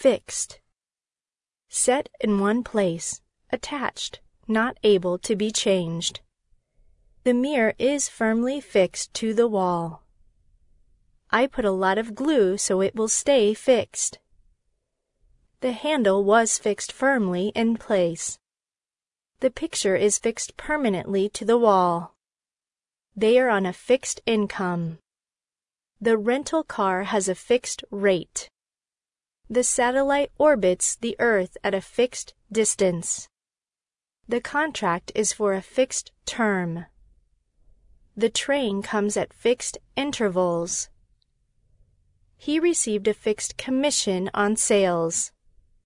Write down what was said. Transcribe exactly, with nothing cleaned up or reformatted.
fixed. Set in one place, attached, not able to be changed. The mirror is firmly fixed to the wall. I put a lot of glue so it will stay fixed. The handle was fixed firmly in place. The picture is fixed permanently to the wall. They are on a fixed income. The rental car has a fixed rate. The satellite orbits the Earth at a fixed distance. The contract is for a fixed term. The train comes at fixed intervals. He received a fixed commission on sales.